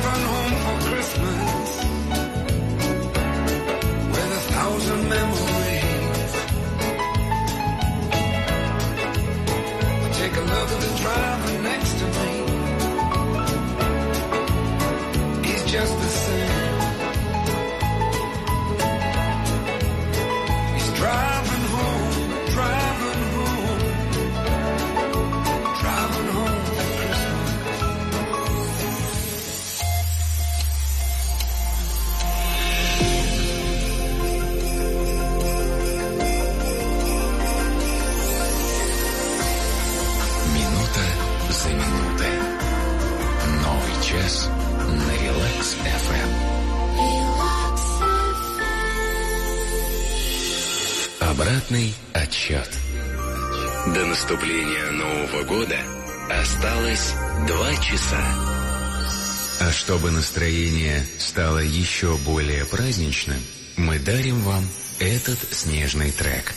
driving home for Christmas with 1,000 memories. Take a look at the driver next to me. He's just the same. He's driving home, driving home, driving home for Christmas. Минута за минутой. Новый час на Relax FM. Обратный отсчет. До наступления Нового года осталось 2 часа. А чтобы настроение стало еще более праздничным, мы дарим вам этот снежный трек.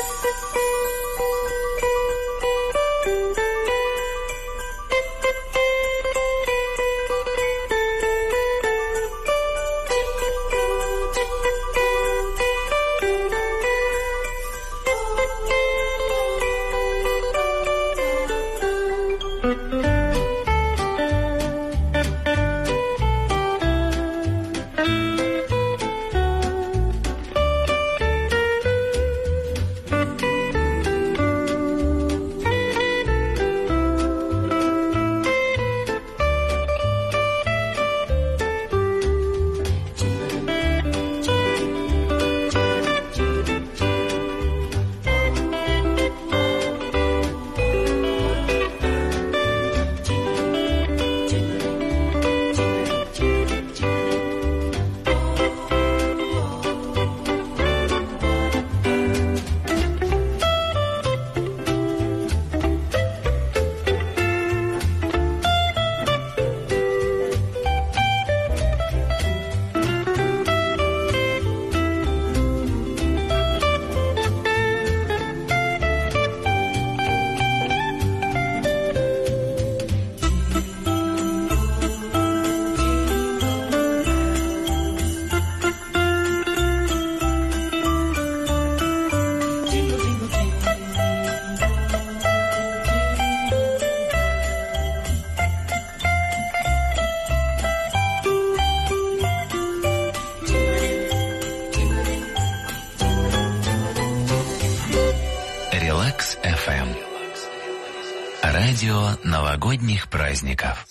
Relax FM. Радио новогодних праздников.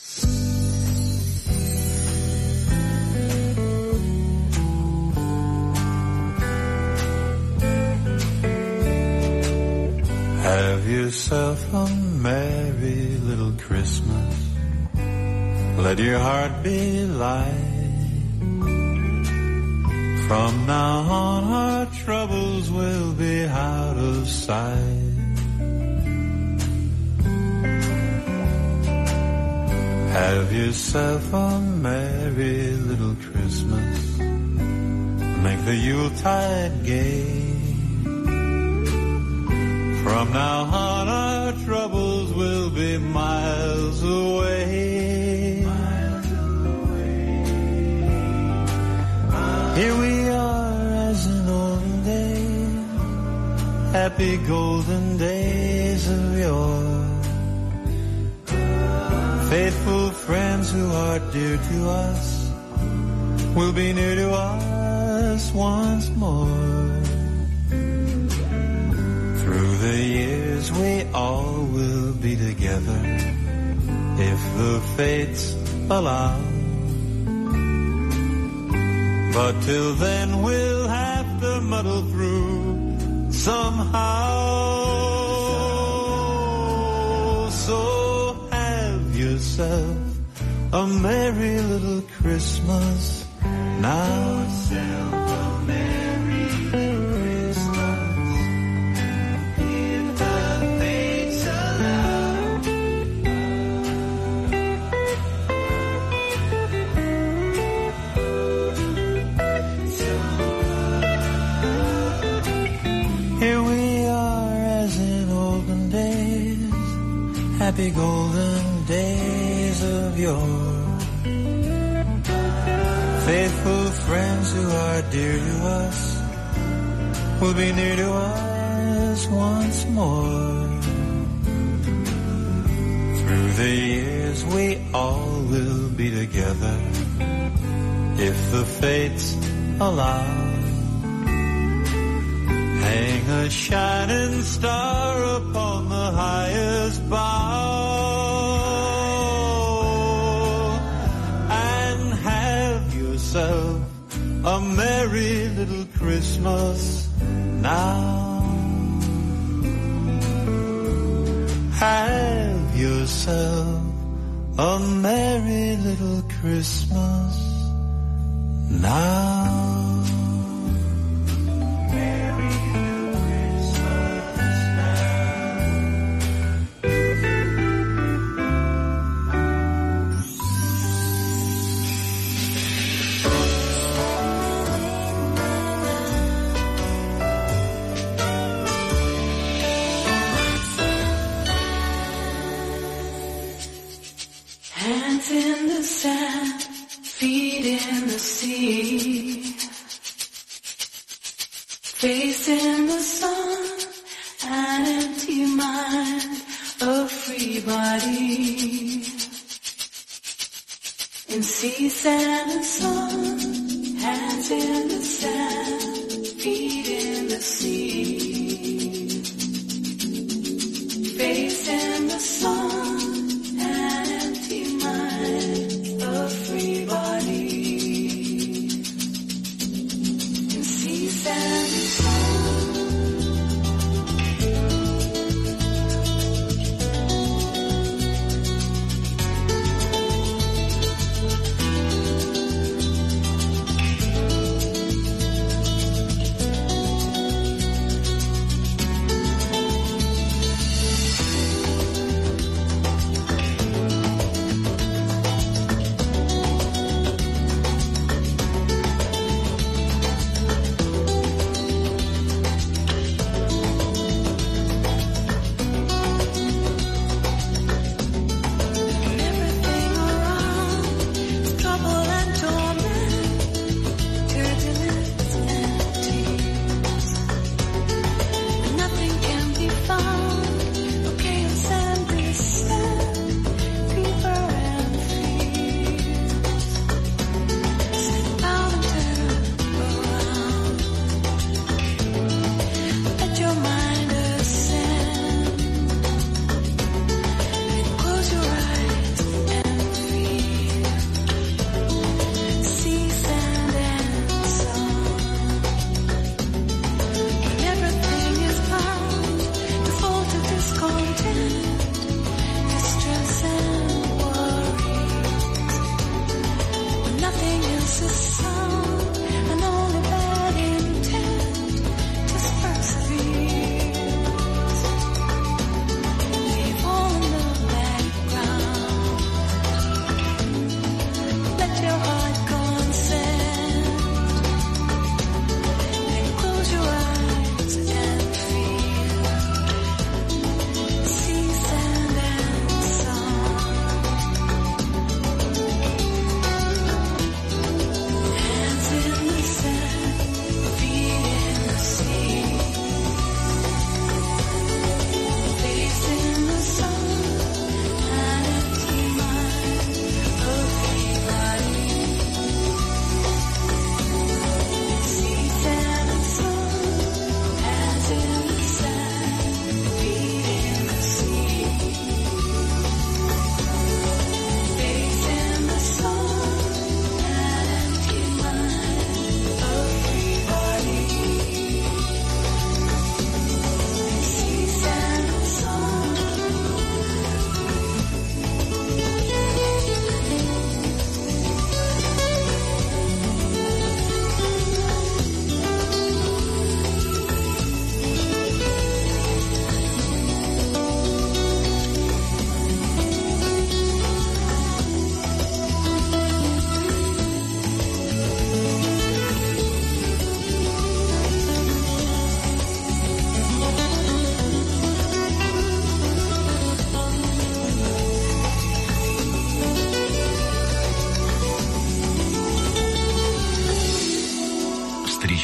Have yourself a merry little Christmas. Let your heart be light. From now on our troubles will be out of sight. Have yourself a merry little Christmas. Make the Yuletide gay. From now on our troubles will be miles away. Miles away. Here we are as in olden days, happy golden days of yore. Faithful friends who are dear to us will be near to us once more. Through the years we all will be together if the fates allow. But till then we'll have to muddle through somehow. So have yourself a merry little Christmas now. Yourself a merry Christmas if the fates allow. Here we are as in olden days, happy golden days of yore. Faithful friends who are dear to us will be near to us once more. Through the years we all will be together if the fates allow. Hang a shining star upon the highest bough and have yourself a merry little Christmas now. Have yourself a merry little Christmas now. Hands in the sand, feet in the sea, face in the sun, an empty mind, a free body. In sea, sand and sun, hands in the sand, feet in the sea, face in the sun, a free body. In sea, sand, and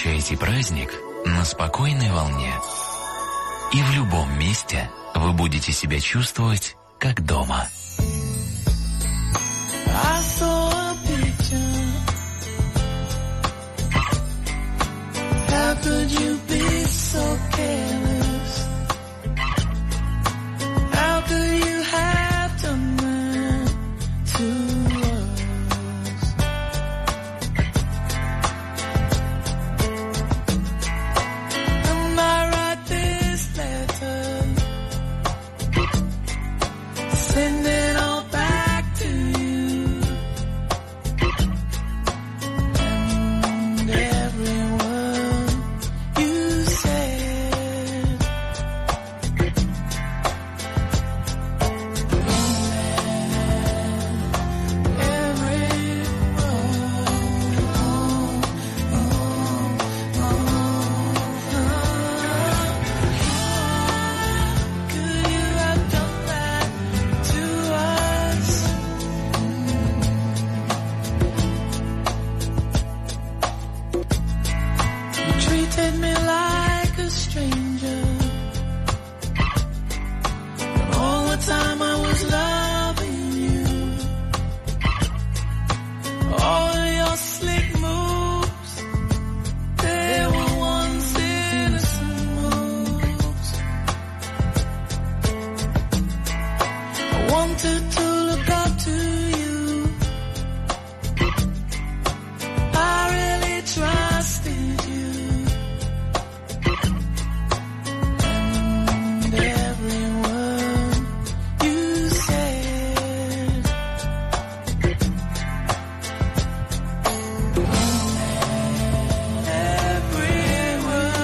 встречаете праздник на спокойной волне. И в любом месте вы будете себя чувствовать как дома. I saw a picture. How could you be so careless? How could you have done that to us? And I write this letter, send it all back to you. And every word you said, every could you have done that to us? You treated me like a stranger, but all the time I was loving you. All your slick moves, they were once innocent moves. I wanted to look up to you. I really trusted you. And every word you said, every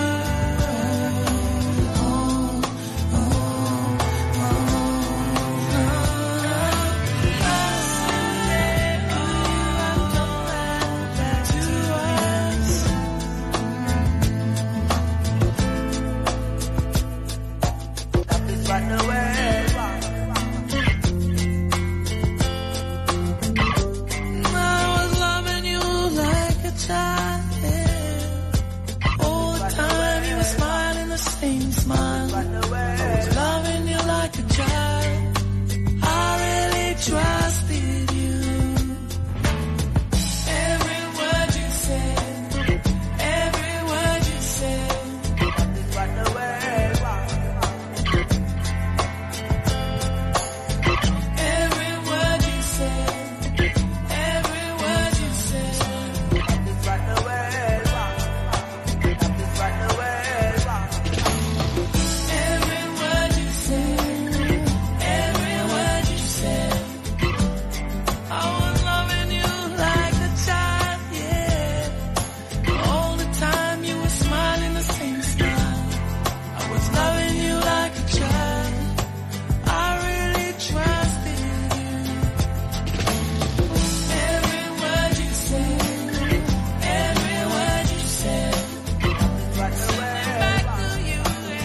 I was loving you like a child. All the time you were smiling the same smile. I was loving you like a child. I really trusted you. Every word you said, every word you said. Every word you said, every word you said. Every word you said, every word you said. I was loving you like a child, yeah. All the time you were smiling the same smile. I was loving you like a child. I really trusted you. Every word you said, every word you said. Send it back to you.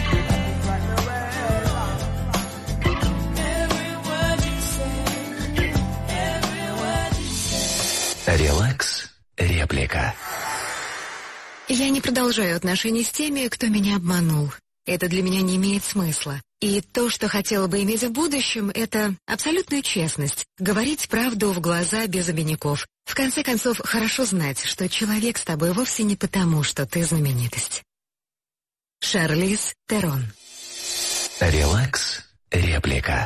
Every word you said, every word you said. Релакс. Реплика. Я не продолжаю отношения с теми, кто меня обманул. Это для меня не имеет смысла. И то, что хотела бы иметь в будущем, это абсолютная честность. Говорить правду в глаза без обиняков. В конце концов, хорошо знать, что человек с тобой вовсе не потому, что ты знаменитость. Шарлиз Терон. Релакс. Реплика.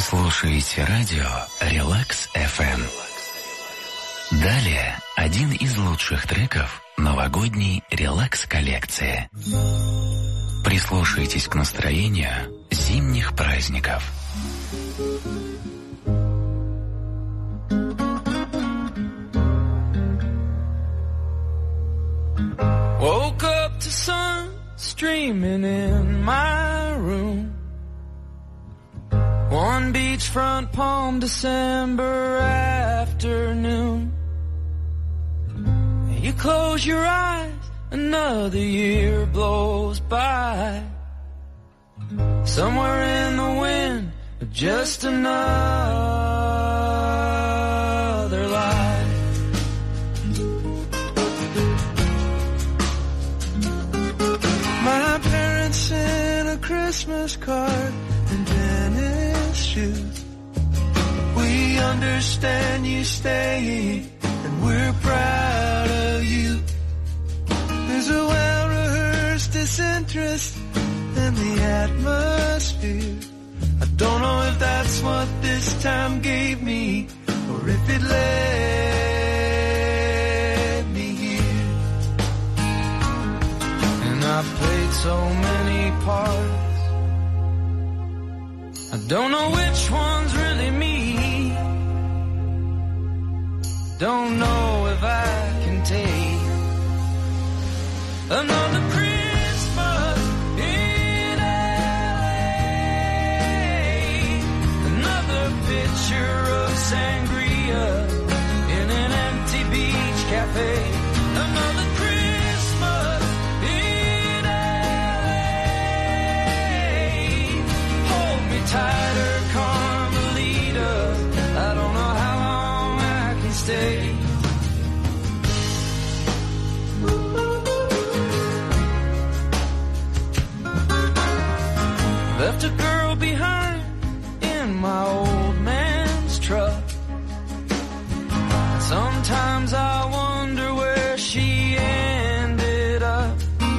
Вы слушаете радио Relax FM. Далее один из лучших треков новогодней релакс-коллекции. Прислушайтесь к настроению зимних праздников. Woke up to sun streaming in my room. One beachfront Palm December afternoon. You close your eyes, another year blows by. Somewhere in the wind, just another life. My parents sent a Christmas card and tennis shoes. We understand you stay, and we're proud of you. There's a well-rehearsed disinterest in the atmosphere. I don't know if that's what this time gave me, or if it led me here. And I've played so many parts, I don't know which one's really me. Don't know if I can take another Christmas in LA. Another picture of sangria in an empty beach cafe. Another Christmas in LA. Hold me tighter, Carmelita. I don't know how long I can stay. Left a girl behind in my old man's truck. Sometimes I wonder where she ended up.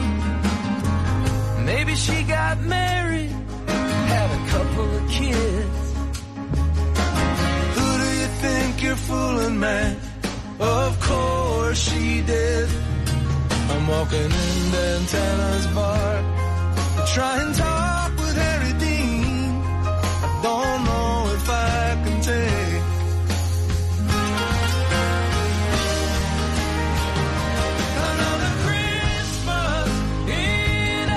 Maybe she got married, had a couple of kids. Who do you think you're fooling, man? Of course she did. I'm walking in Dantana's bar to try and talk with Harry Dean. I don't know if I can take Another Christmas in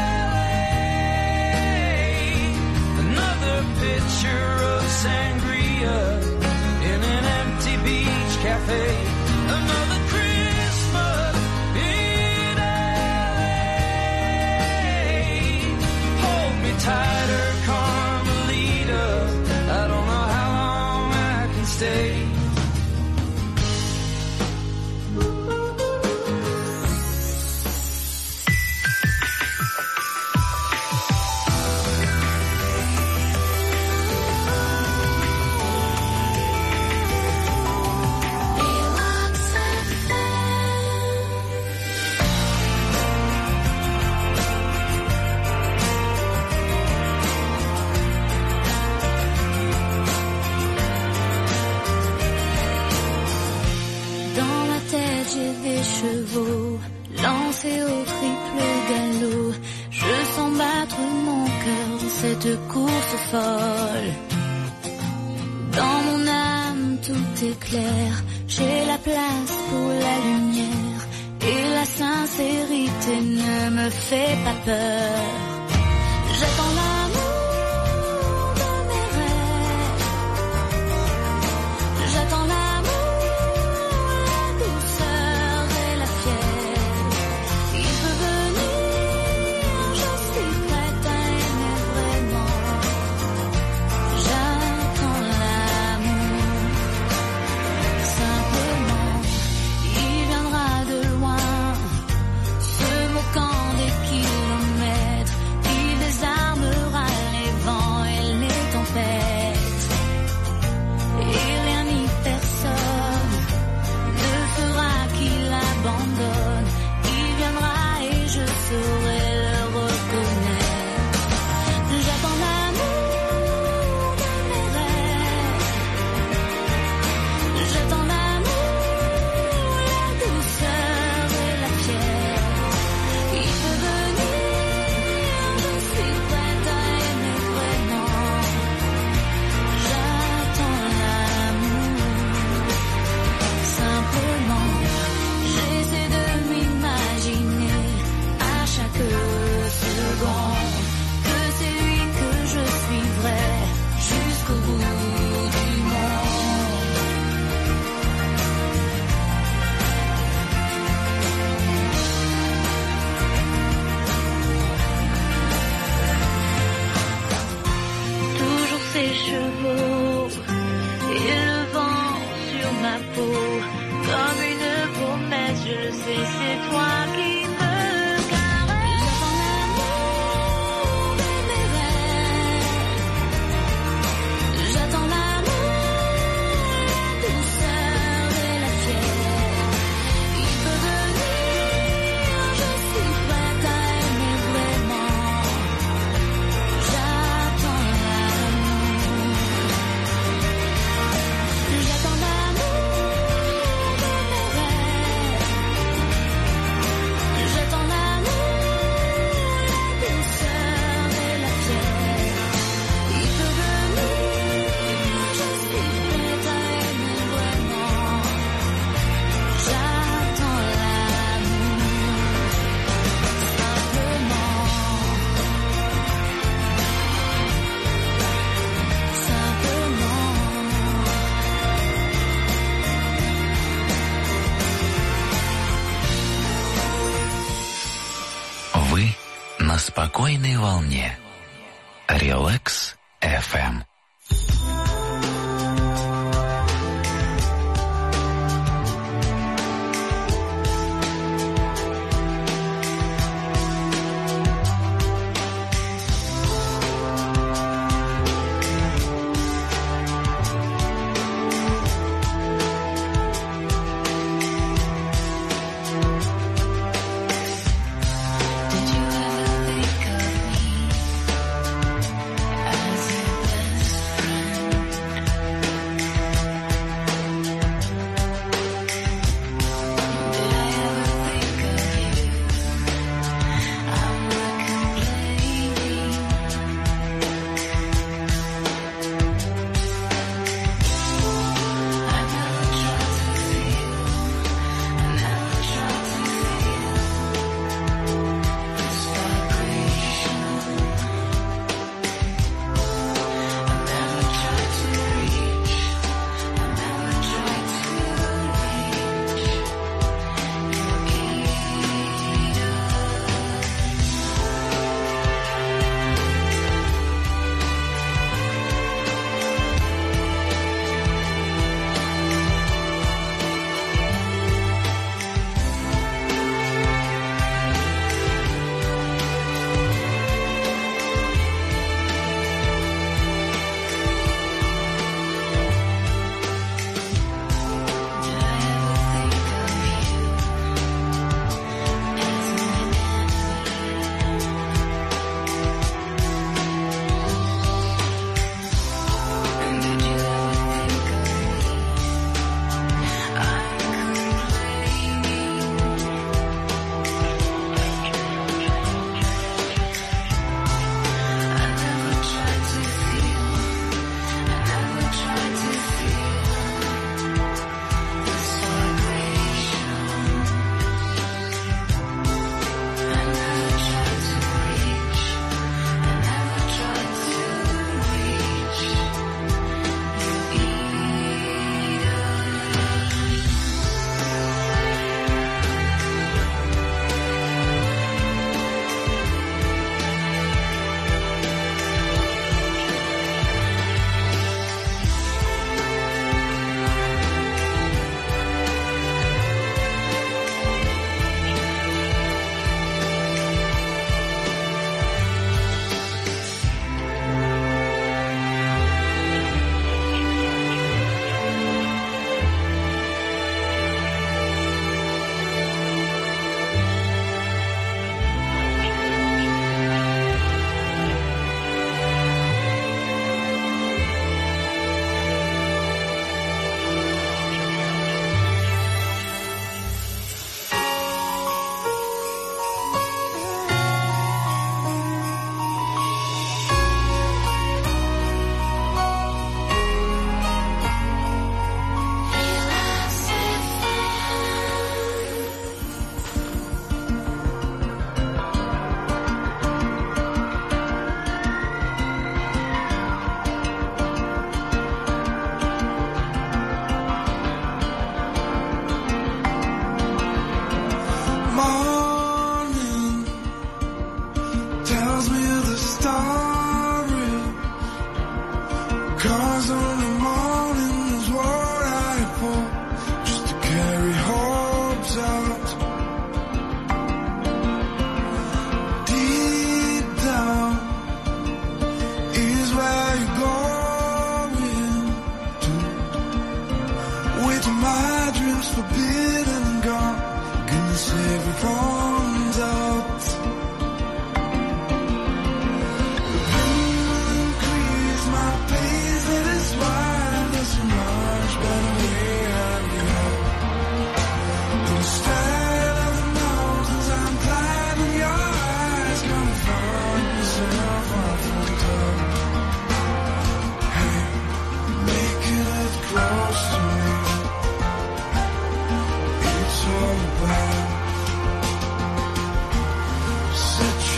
LA. Another picture of sangria in an empty beach cafe. Another Christmas in LA. Hold me tighter, Carmelita. I don't know how long I can stay. Dans ma tête j'ai des chevaux lancés au triple galop. Je sens battre mon cœur dans cette course folle. Dans mon âme tout est clair. J'ai la place pour la lumière. Et la sincérité ne me fait pas peur. J'attends l'amour de mes rêves. J'attends l'amour, la douceur et la fièvre. Il peut venir, je suis prête à aimer vraiment. J'attends l'amour, simplement. Il viendra de loin, se moquant des kilomètres. peau. Comme une promesse, je le sais, c'est toi qui me caresse. J'attends l'amour de mes rêves. J'attends l'amour, la douceur et la fièvre. Il peut venir, je suis prête à aimer vraiment. J'attends l'amour. J'attends l'amour de mes rêves. J'attends l'amour, la douceur et la fièvre. Il peut venir, je suis prête à aimer vraiment. J'attends l'amour, Вы на спокойной волне. Relax FM. Did you ever think of me as you best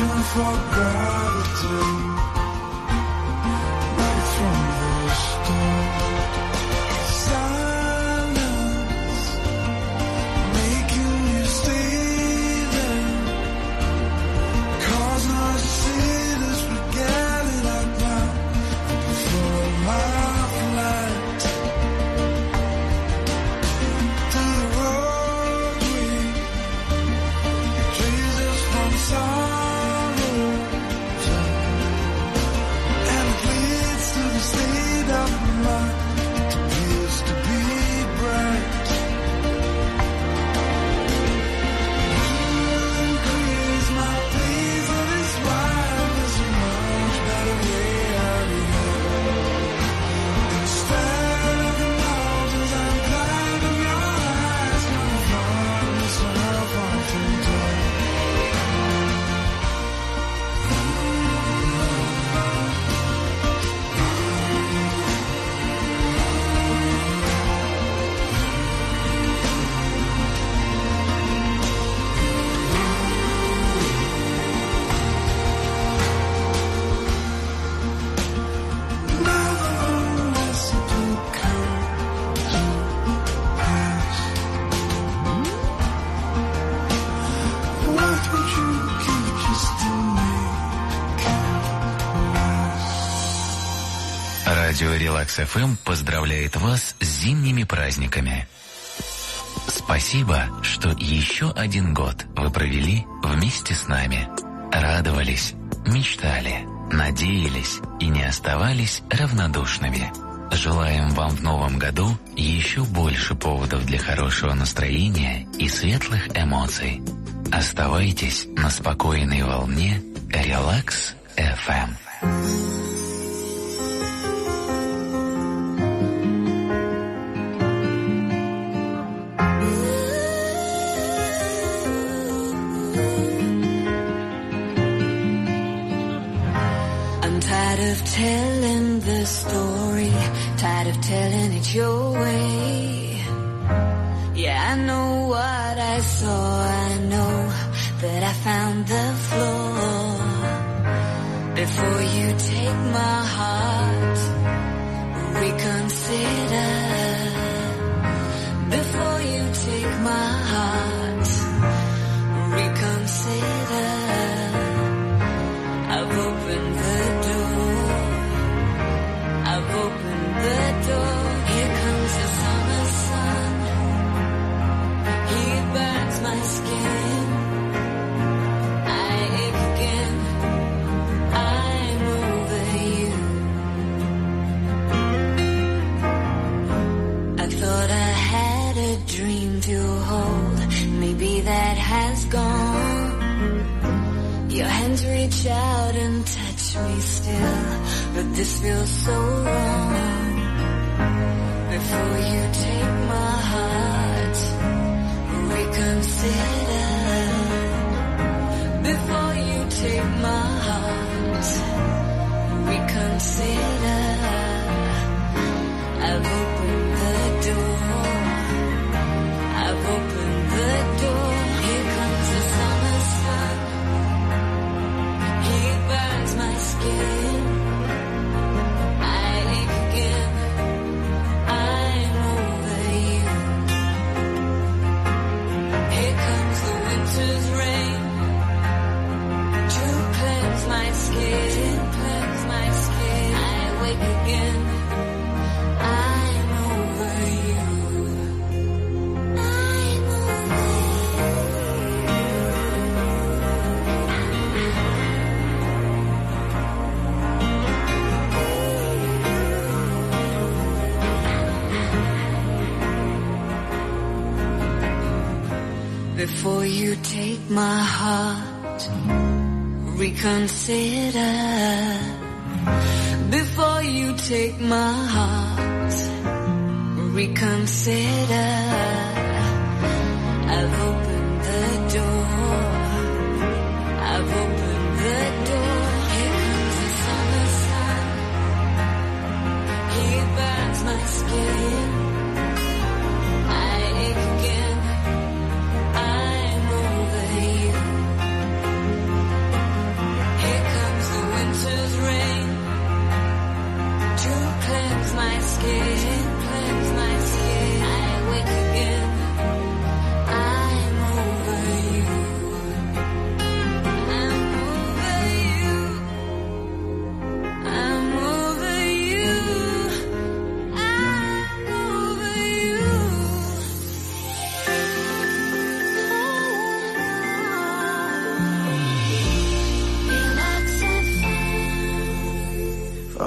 searching for gravity, right from the start. Silence, making you stay there, causing us to see this, forget it out now. Before my flight, through the roadway, Jesus from sorrow, and it leads to the state of mind that appears to be bright. Increase my pleas, that is why there's a much better way out of here. Instead of the mountains I'm climbing, your eyes can find myself often time. Радио Релакс ФМ поздравляет вас с зимними праздниками. Спасибо, что еще один год вы провели вместе с нами. Радовались, мечтали, надеялись и не оставались равнодушными. Желаем вам в новом году еще больше поводов для хорошего настроения и светлых эмоций. Оставайтесь на спокойной волне Релакс ФМ. I'm tired of telling the story, tired of telling it your way. Yeah, I know what I saw, I know that I found the flaw. Before you take my heart, reconsider. Before you take my heart, reconsider. I've opened the door, I've opened the door. Here comes the summer sun, he burns my skin. I ache again, I'm over you. I thought I had a dream to hold, maybe that has gone. Your hands reach out and touch me still, but this feels so wrong. Before you take my heart, reconsider. Before you take my heart, reconsider. I've opened the door, I've opened the door. Here comes the summer sun, he burns my skin. I ache again, I'm over you. Here comes the winter's rain to cleanse my skin, cleanse my skin. I wake again, I'm over you. I'm over you. Before you take my heart, reconsider. Before you take my heart, reconsider. I've opened the door, I've opened the door. Here comes the summer sun, he burns my skin. I ache again, I'm over you.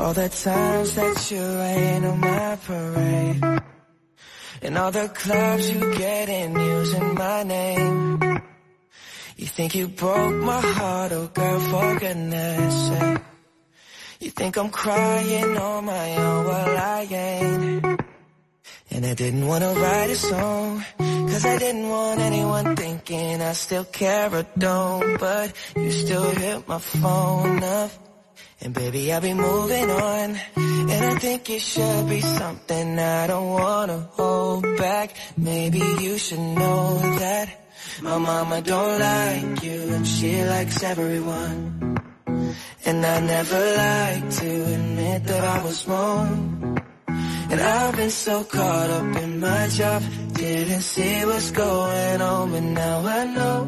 all the times that you rain on my parade, and all the clubs you get in using my name. You think you broke my heart, oh girl, for goodness sake. You think I'm crying on my own, well I ain't. And I didn't wanna write a song, cause I didn't want anyone thinking I still care or don't. But you still hit my phone up, and baby I'll be moving on. And I think it should be something I don't wanna hold back. Maybe you should know that my mama don't like you, and she likes everyone. And I never like to admit that I was wrong. And I've been so caught up in my job, didn't see what's going on, but now I know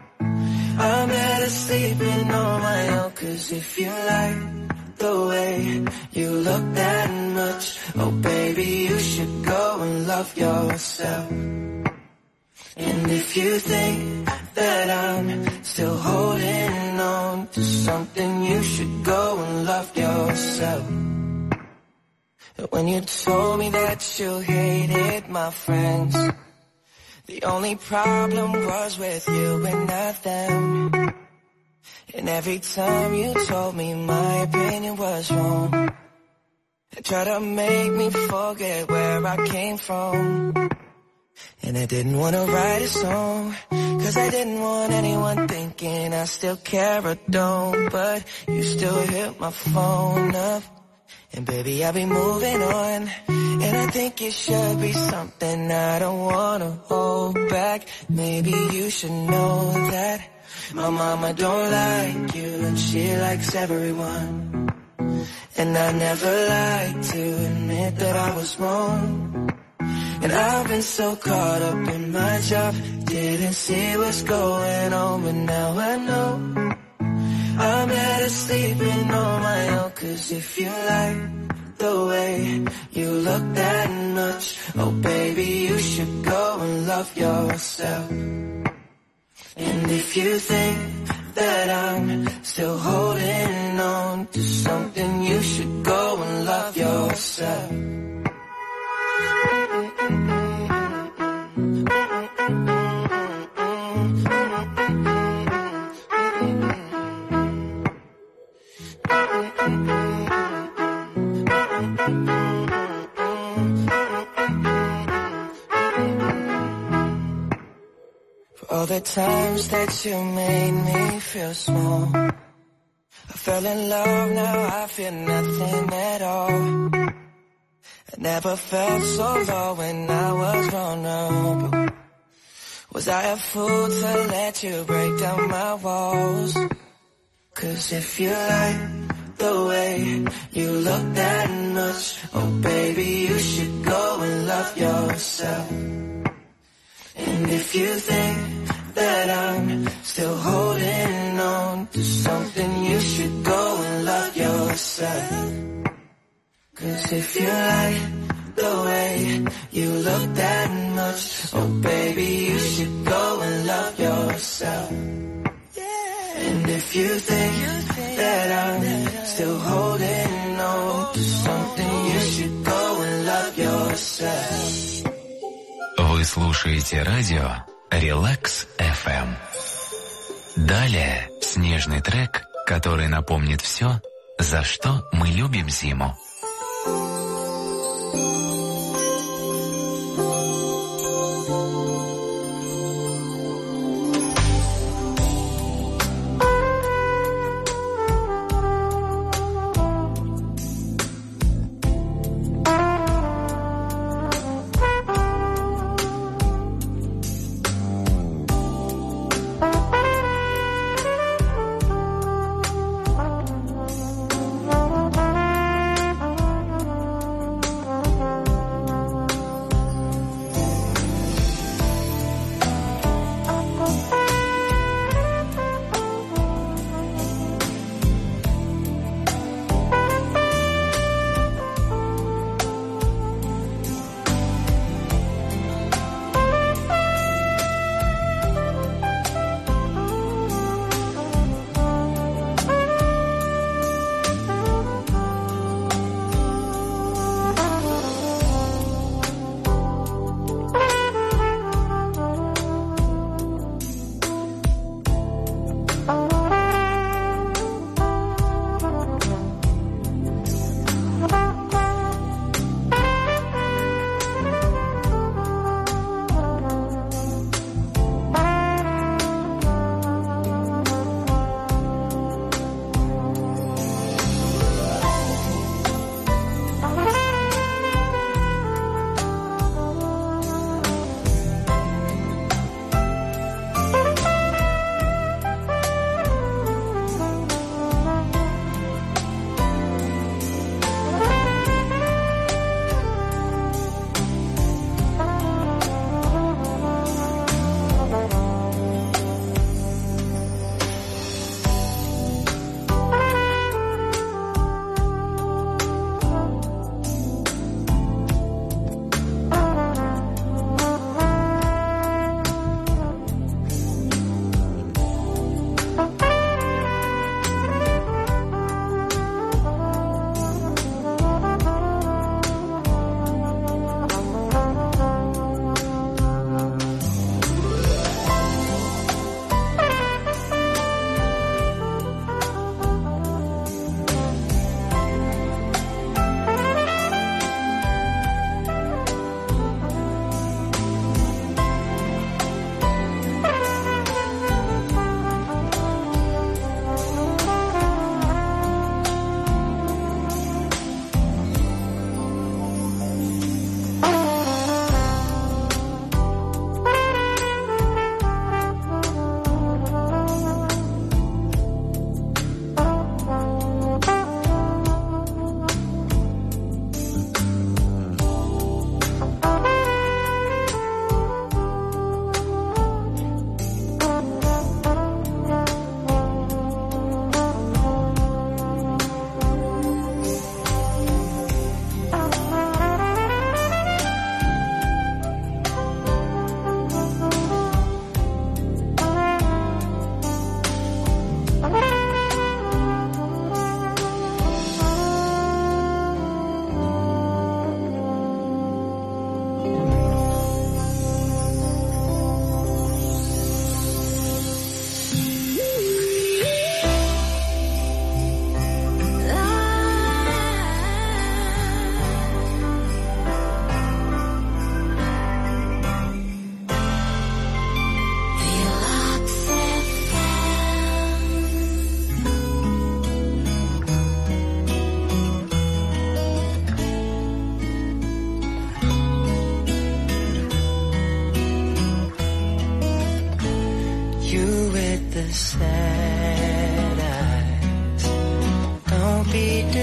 I'm better sleeping on my own. Cause if you like the way you look that much, oh baby, you should go and love yourself. And if you think that I'm still holding on to something, you should go and love yourself. When you told me that you hated my friends, the only problem was with you and not them. And every time you told me my opinion was wrong, you tried to make me forget where I came from. And I didn't want to write a song, cause I didn't want anyone thinking I still care or don't. But you still hit my phone up, and baby I'll be moving on. And I think it should be something I don't wanna hold back. Maybe you should know that my mama don't like you, and she likes everyone. And I never like to admit that I was wrong. And I've been so caught up in my job, didn't see what's going on, but now I know I'm better sleeping on my own. Cause if you like the way you look that much, oh baby, you should go and love yourself. And if you think that I'm still holding on to something, you should go and love yourself. For all the times that you made me feel small, I fell in love, now I feel nothing at all. I never felt so low when I was vulnerable. Was I a fool to let you break down my walls? Cause if you like the way you look that much, oh baby, you should go and love yourself. And if you think that I'm still holding on to something, you should go and love yourself. Cause if you like the way you look that much, oh baby, you should go and love yourself. And if you think that I'm still holding on to something, you should go and love yourself. Вы слушаете радио Relax FM. Далее снежный трек, который напомнит все, за что мы любим зиму.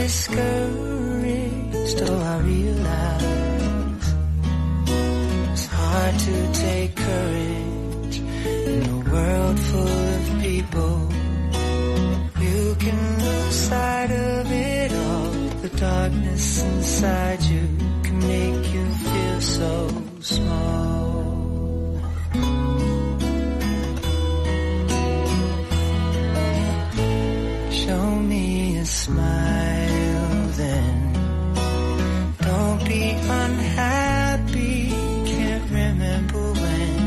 discouraged, oh, I realize it's hard to take courage in a world full of people. You can lose sight of it all. The darkness inside you can make you feel so small. Show me a smile then. Don't be unhappy. Can't remember when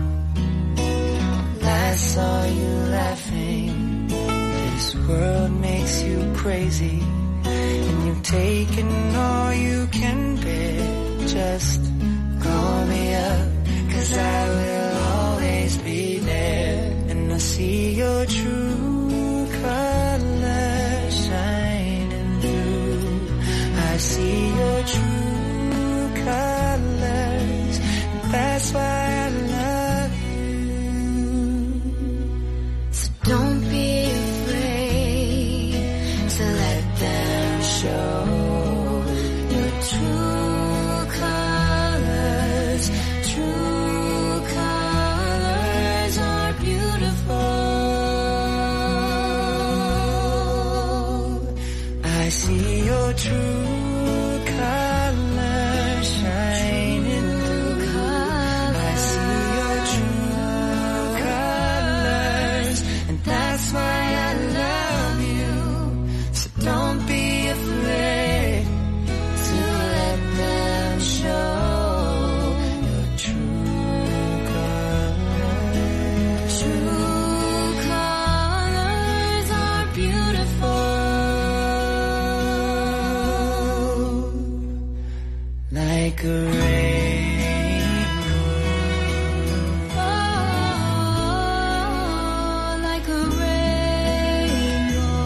last saw you laughing. This world makes you crazy, and you've taken all you can bear. Just call me up, 'cause I will always be there. And I see your true colors shining through. I see your true colors. That's why I love you. So don't be afraid to let them show your true colors. True colors are beautiful. I see your true colors shining through. I see your true colors, and that's why I love you. So don't be afraid to let them show your true colors. True colors are beautiful. Like a rainbow. Oh, like a rainbow.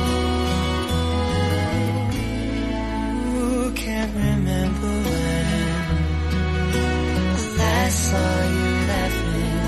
Who can't remember when last saw you laughing?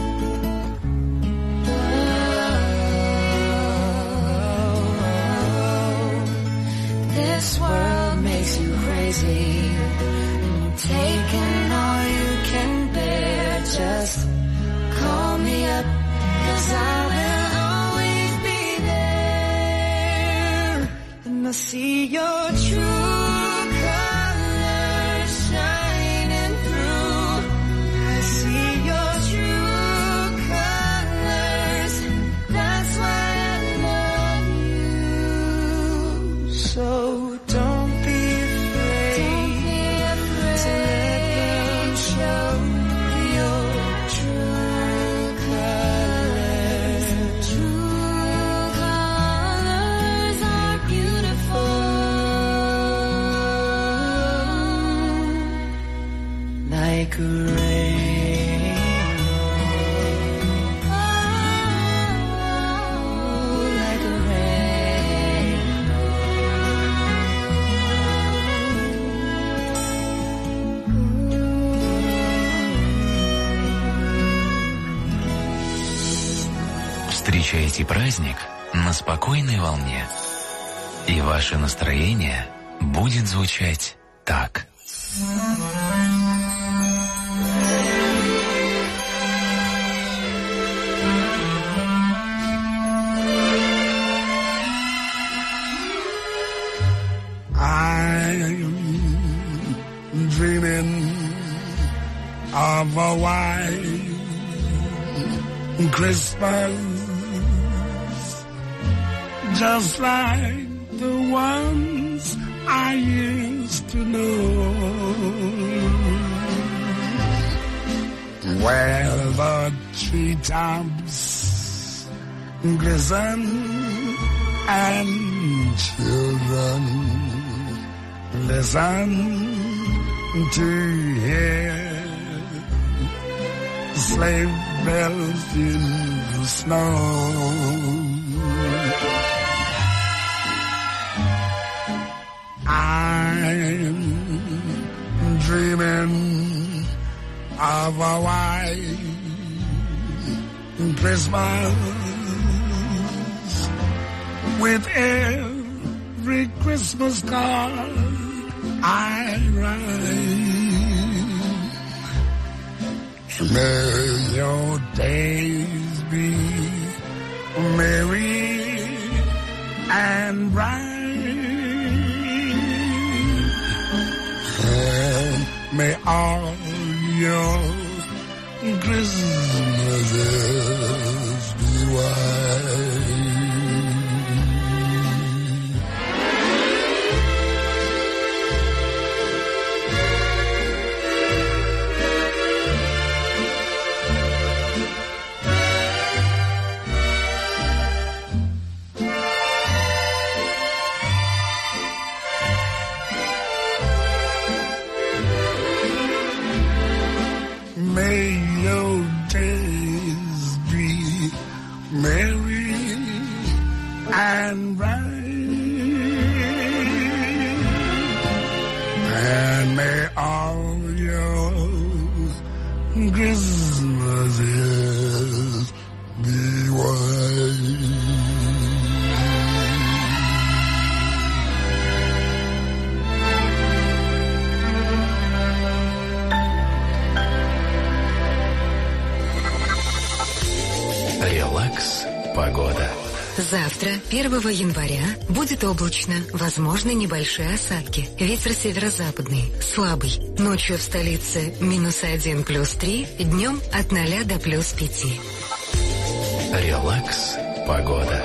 This world makes you crazy. Taking all you can bear. Just call me up, 'cause I will always be there. And I see your true colors shining through. I see your true colors. That's why I love you. So don't be afraid to let them show your true colors. True colors are beautiful. Like a rainbow. Oh, like a rainbow. Встречайте праздник на спокойной волне, и ваше настроение будет звучать так. I'm dreaming of a white Christmas, just like the ones I used to know, where the treetops glisten and children listen to hear sleigh bells in the snow. I'm dreaming of a white Christmas with every every Christmas card I write. May your days be merry and bright, and may all your Christmases be white. May your days be merry and bright, and may all your Christmases be white. Релакс. Погода. Завтра, 1 января, будет облачно, возможны небольшие осадки. Ветер северо-западный, слабый. Ночью в столице -1 +3, днем от 0 до +5. Релакс. Погода.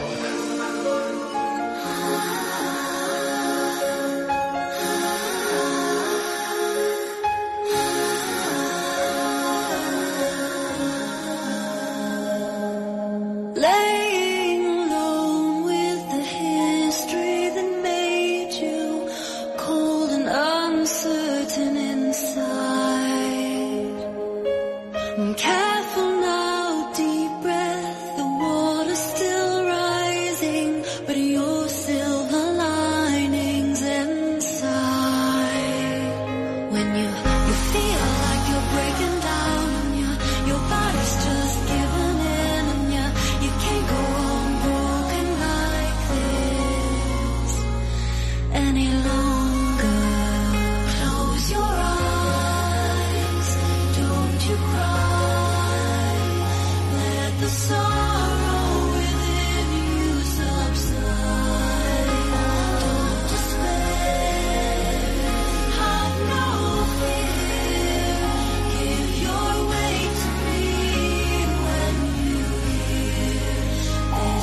Laying alone with the history that made you cold and uncertain inside. Careful now, deep breath, the water's still rising, but your silver linings inside. When you feel like you're breaking down and your body's just giving in, and you can't go on broken like this any longer. Close your eyes, don't you cry. Let the sorrow within you subside. Don't despair, have no fear. Give your way to me when you hear this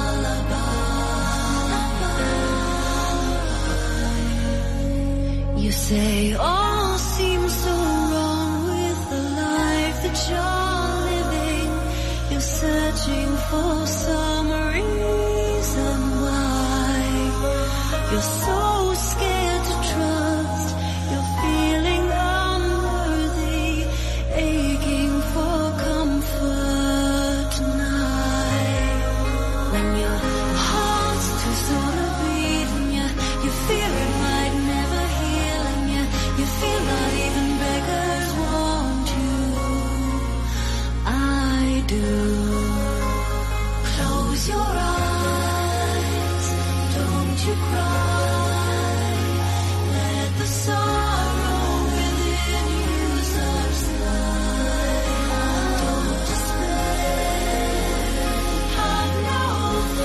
lullaby. You say all seems so wrong with the life that you're living. You're searching for some reason why. You're so scared to trust. You're feeling unworthy, aching for comfort tonight. When your heart's too sort of beating, you fear it might never heal, and you feel not even beggars want you. I do. Close your eyes, don't you cry. Let the sorrow within you subside. Don't despair, have no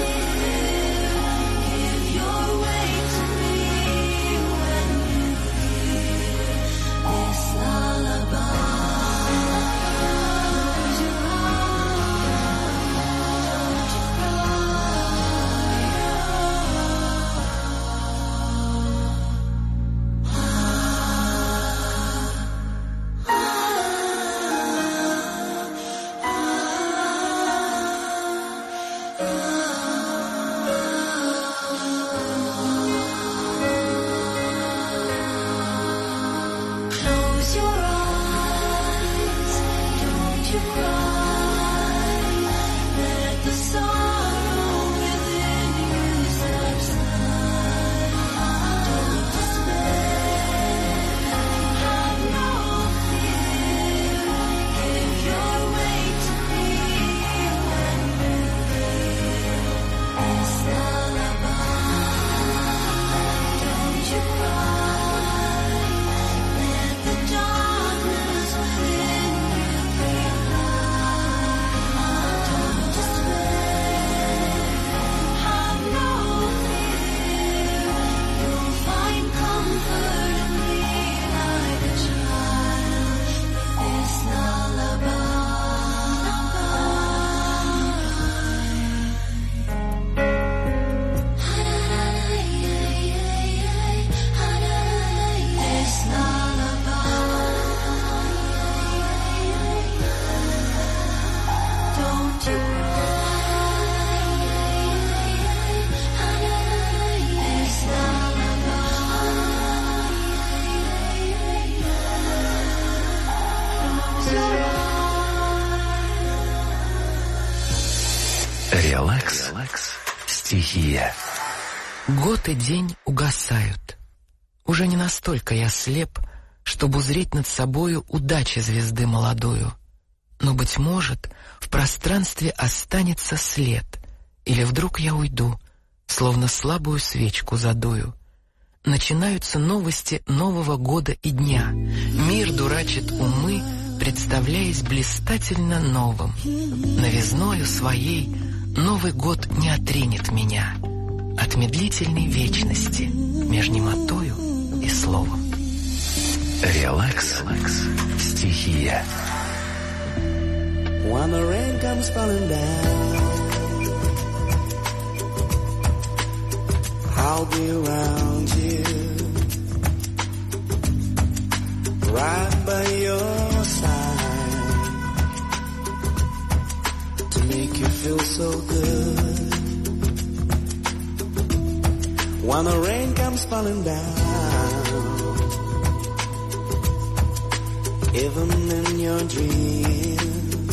Стихия. Год и день угасают. Уже не настолько я слеп, чтобы узреть над собою удачи звезды молодую. Но, быть может, в пространстве останется след, или вдруг я уйду, словно слабую свечку задую. Начинаются новости нового года и дня. Мир дурачит умы, представляясь блистательно новым. Новизною своей Новый год не отринет меня от медлительной вечности меж немотою и словом. Релакс. Стихия. When the rain comes falling down, I'll be around you, right by your side, to make you feel so good. When the rain comes falling down, even in your dreams,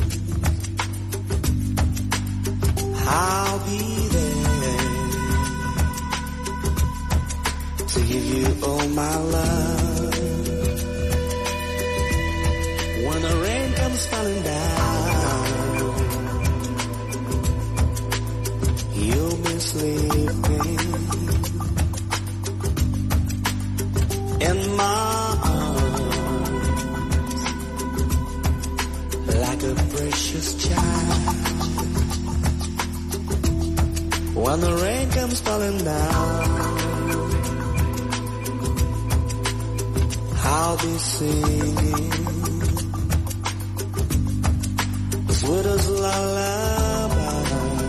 I'll be there to give you all my love. When the rain comes falling down, you'll be sleeping in my arms like a precious child. When the rain comes falling down, I'll be singing the sweetest lullaby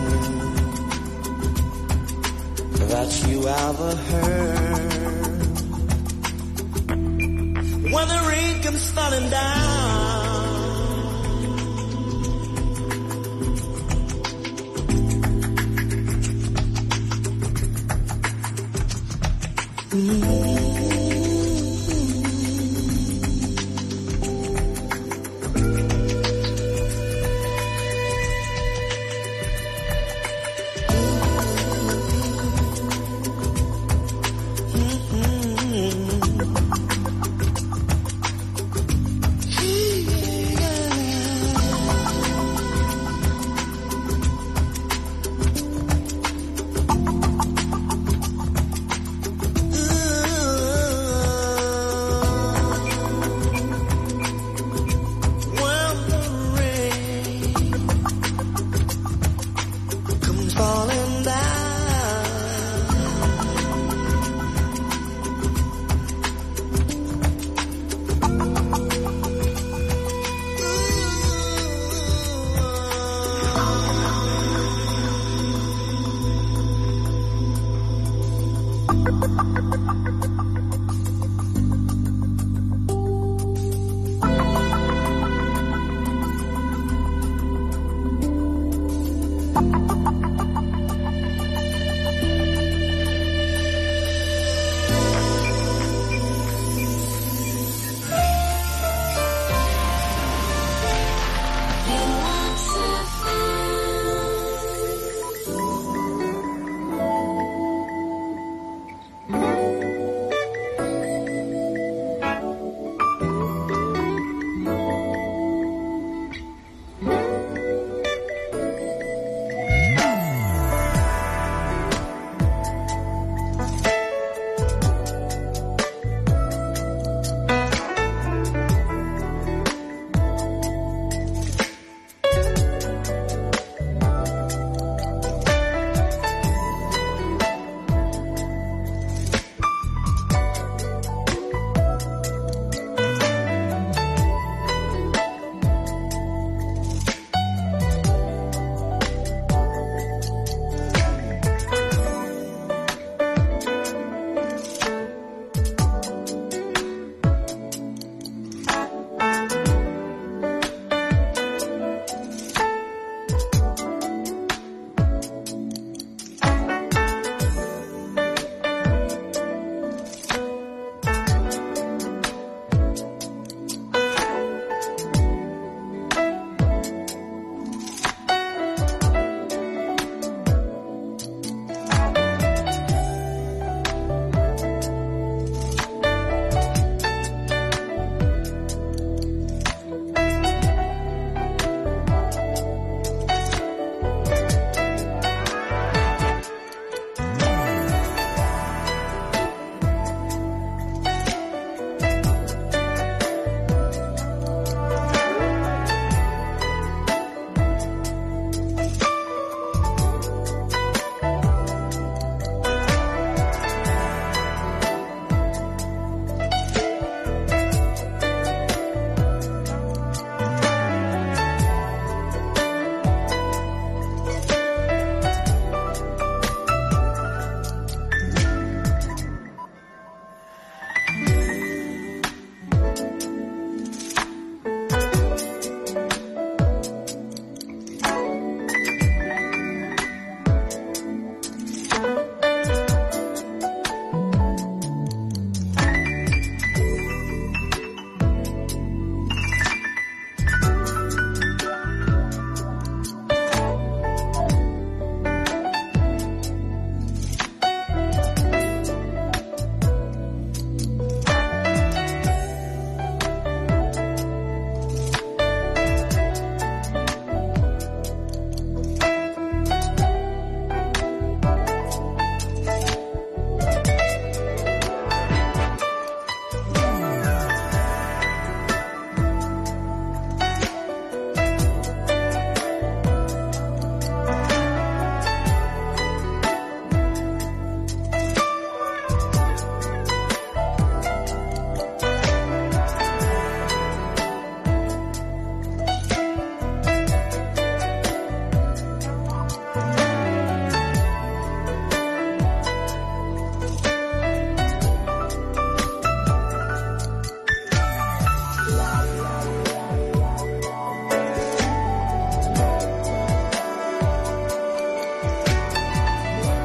that you ever heard. When the rain comes falling down, mm-hmm.